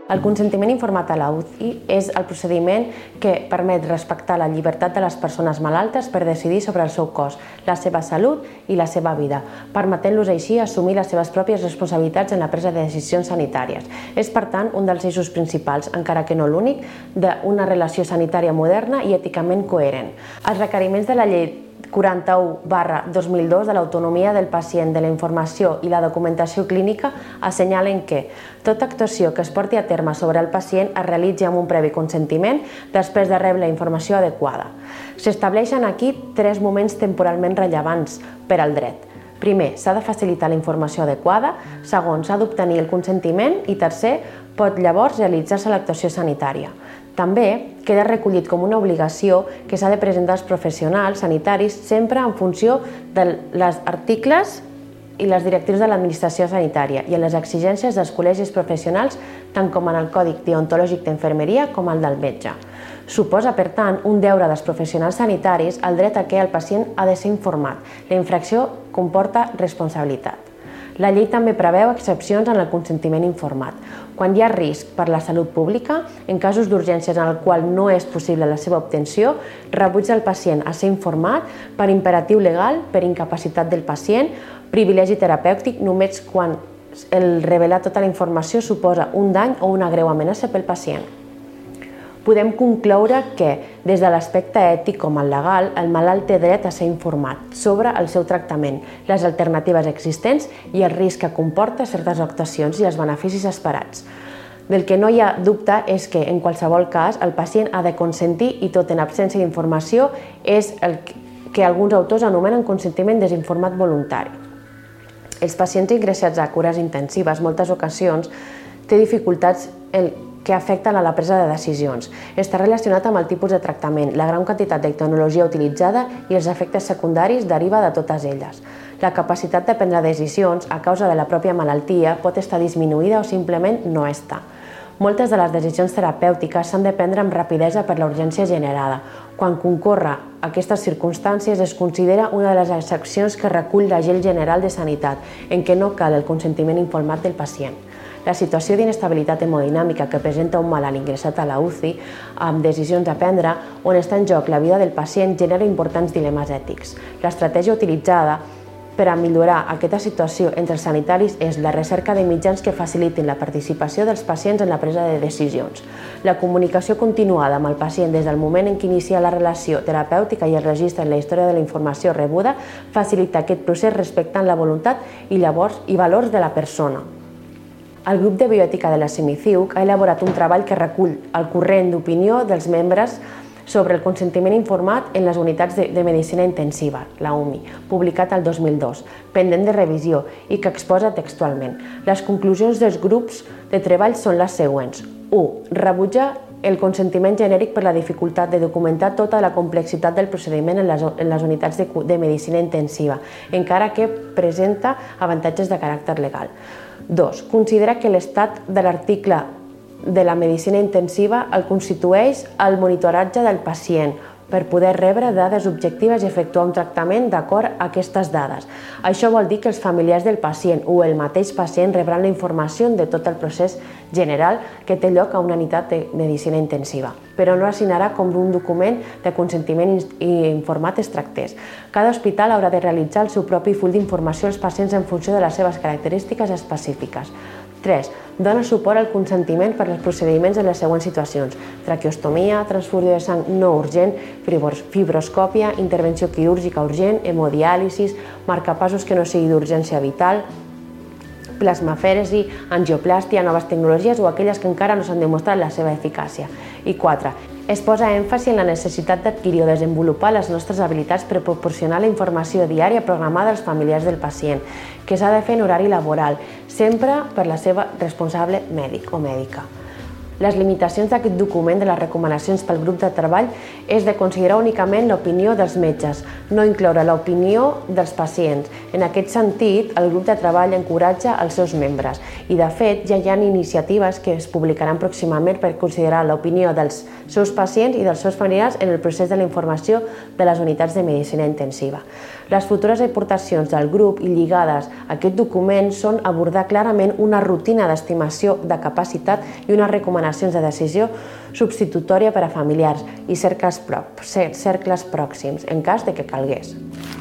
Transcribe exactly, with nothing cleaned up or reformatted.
El consentiment informat a la U C I és el procediment que permet respectar la llibertat de les persones malaltes per decidir sobre el seu cos, la seva salut i la seva vida, permetent-los així assumir les seves pròpies responsabilitats en la presa de decisions sanitàries. És, per tant, un dels eixos principals, encara que no l'únic, d'una relació sanitària moderna i èticament coherent. Els requeriments de la llei quaranta-u barra dos mil dos de l'autonomia del pacient, de la informació i la documentació clínica assenyalen que tota actuació que es porti a terme sobre el pacient es realitzi amb un previ consentiment després de rebre la informació adequada. S'estableixen aquí tres moments temporalment rellevants per al dret. Primer, s'ha de facilitar la informació adequada. Segon, s'ha d'obtenir el consentiment. I tercer, pot llavors realitzar-se l'actuació sanitària. També queda recollit com una obligació que s'ha de presentar als professionals sanitaris sempre en funció dels articles i les directrius de l'administració sanitària i en les exigències dels col·legis professionals, tant com en el Còdic Deontològic d'Infermeria com el del metge. Suposa, per tant, un deure dels professionals sanitaris el dret a què el pacient ha de ser informat. La infracció comporta responsabilitat. La llei també preveu excepcions en el consentiment informat. Quan hi ha risc per la salut pública, en casos d'urgències en el qual no és possible la seva obtenció, rebutja el pacient a ser informat per imperatiu legal, per incapacitat del pacient, privilegi terapèutic només quan el revelar tota la informació suposa un dany o una greu amenaça pel pacient. Podem concloure que, des de l'aspecte ètic com el legal, el malalt té dret a ser informat sobre el seu tractament, les alternatives existents i el risc que comporta certes actuacions i els beneficis esperats. Del que no hi ha dubte és que, en qualsevol cas, el pacient ha de consentir i tot en absència d'informació és el que alguns autors anomenen consentiment desinformat voluntari. Els pacients ingressats a cures intensives, moltes ocasions, té dificultats que afecten a la presa de decisions. Està relacionat amb el tipus de tractament, la gran quantitat de tecnologia utilitzada i els efectes secundaris deriva de totes elles. La capacitat de prendre decisions a causa de la pròpia malaltia pot estar disminuïda o simplement no està. Moltes de les decisions terapèutiques s'han de prendre amb rapidesa per la urgència generada. Quan concorre aquestes circumstàncies es considera una de les excepcions que recull la Llei General de Sanitat, en què no cal el consentiment informat del pacient. La situació d'inestabilitat hemodinàmica que presenta un malalt ingressat a la U C I amb decisions a prendre on està en joc la vida del pacient genera importants dilemes ètics. L'estratègia utilitzada per a millorar aquesta situació entre els sanitaris és la recerca de mitjans que facilitin la participació dels pacients en la presa de decisions. La comunicació continuada amb el pacient des del moment en què inicia la relació terapèutica i es registra en la història de la informació rebuda facilita aquest procés respectant la voluntat i llavors i valors de la persona. El grup de bioètica de la CIMICIUC ha elaborat un treball que recull el corrent d'opinió dels membres sobre el consentiment informat en les unitats de medicina intensiva, la U M I, publicat el dos mil dos, pendent de revisió i que exposa textualment. Les conclusions dels grups de treball són les següents. u. Rebutja el consentiment genèric per la dificultat de documentar tota la complexitat del procediment en les unitats de medicina intensiva, encara que presenta avantatges de caràcter legal. dos. Considera que l'estat de l'article de la medicina intensiva el constitueix el monitoratge del pacient per poder rebre dades objectives i efectuar un tractament d'acord a aquestes dades. Això vol dir que els familiars del pacient o el mateix pacient rebran la informació de tot el procés general que té lloc a una unitat de medicina intensiva, però no assignarà com un document de consentiment informat es tractés. Cada hospital haurà de realitzar el seu propi full d'informació als pacients en funció de les seves característiques específiques. tres. Dona suport al consentiment per als procediments en les següents situacions: traqueostomia, transfusió de sang no urgent, fibroscòpia, intervenció quirúrgica urgent, hemodiàlisis, marcapassos que no sigui d'urgència vital, plasmafèresi, angioplàstia, noves tecnologies o aquelles que encara no s'han demostrat la seva eficàcia. I quatre. Es posa èmfasi en la necessitat d'adquirir o desenvolupar les nostres habilitats per proporcionar la informació diària programada als familiars del pacient, que s'ha de fer en horari laboral, sempre per la seva responsable mèdic o mèdica. Les limitacions d'aquest document de les recomanacions pel grup de treball és de considerar únicament l'opinió dels metges, no incloure l'opinió dels pacients. En aquest sentit, el grup de treball encoratja els seus membres i, de fet, ja hi ha iniciatives que es publicaran pròximament per considerar l'opinió dels seus pacients i dels seus familiars en el procés de la informació de les unitats de medicina intensiva. Les futures aportacions del grup i lligades a aquest document són abordar clarament una rutina d'estimació de capacitat i unes recomanacions de decisió substitutòria per a familiars i cercles pròxims, en cas de que calgués.